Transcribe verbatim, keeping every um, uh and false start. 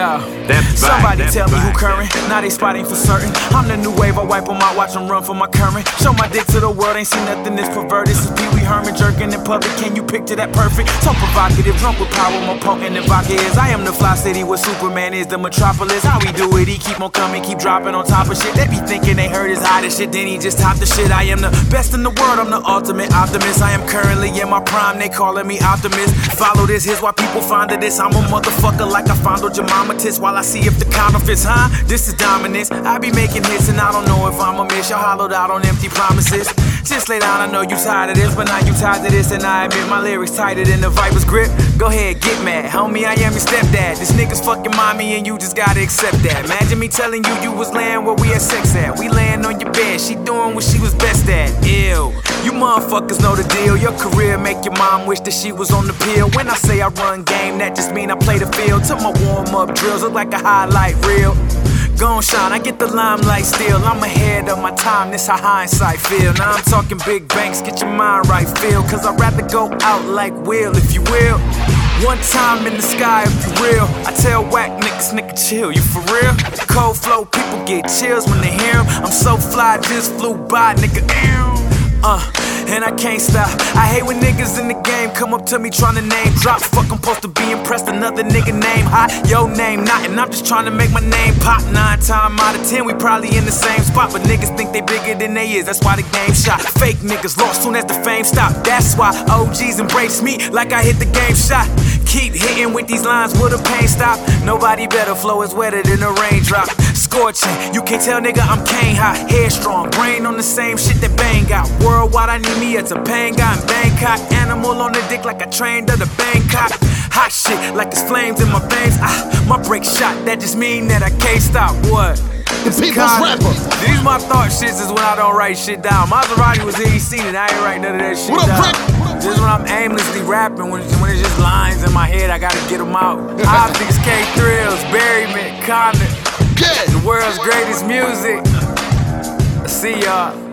Yeah, somebody tell me who current. Now they spotting for certain. I'm the new wave, I wipe them out, watch them run for my current. Show my dick to the world, ain't seen nothing this perverted. This is Pee Wee Herman jerking in public. Can you picture that perfect? So provocative, drunk with power, more potent than vodka is. I am the fly city where Superman is the metropolis. How we do it, he keep on coming, keep dropping on top of shit. They be thinking they heard his hottest shit, then he just topped the shit. I am the best in the world, I'm the ultimate optimist. I am currently in my prime, they calling me optimist. Follow this, here's why people find this. I'm a motherfucker like I fondled your mama tits while I see if the counterfeits, huh? This is dominance. I be making hits and I don't know if I'm a miss. Y'all hollowed out on empty promises. Just lay down, I know you tired of this, but now you tired of this, and I admit my lyrics tighter than the Viper's grip. Go ahead, get mad, homie, I am your stepdad. This nigga's fucking mommy and you just gotta accept that. Imagine me telling you you was laying where we had sex at. We laying on your bed, she doing what she was best at. Ew, you motherfuckers know the deal. Your career make your mom wish that she was on the pill. When I say I run game, that just mean I play the field. Till my warm-up drills look like a highlight reel. Gon' shine, I get the limelight still. I'm ahead of my time, this how hindsight feel. Now I'm talking big banks, get your mind right, feel. Cause I'd rather go out like Will, if you will. One time in the sky, if you real. I tell whack niggas, nigga chill, you for real? Cold flow, people get chills when they hear him. I'm so fly, just flew by, nigga. Uh, and I can't stop. I hate when niggas in the game come up to me tryna name drop. Fuck, I'm supposed to be impressed, another nigga name hot. Yo name not, and I'm just tryna make my name pop. Nine times out of ten, we probably in the same spot. But niggas think they bigger than they is, that's why the game shot. Fake niggas lost soon as the fame stopped. That's why O Gs embrace me like I hit the game shot. Keep hitting with these lines, will the pain stop? Nobody better, flow is wetter than a raindrop. Scorching, you can't tell nigga I'm cane hot. Headstrong, brain on the same shit that Bang got. Worldwide, I need me a Topanga in Bangkok. Animal on the dick like I trained at a Bangkok. Hot shit like it's flames in my veins. Ah, my break shot, that just mean that I can't stop. What? The people's rapper. These my thought shits is when I don't write shit down. Maserati was here, he seen it, I ain't write none of that shit what down. Up, This is when I'm aimlessly rapping, when, when it's just lines in my head, I gotta get them out. Optics, K-Thrills, Berryman, Condon. Yeah. The world's greatest music. See y'all.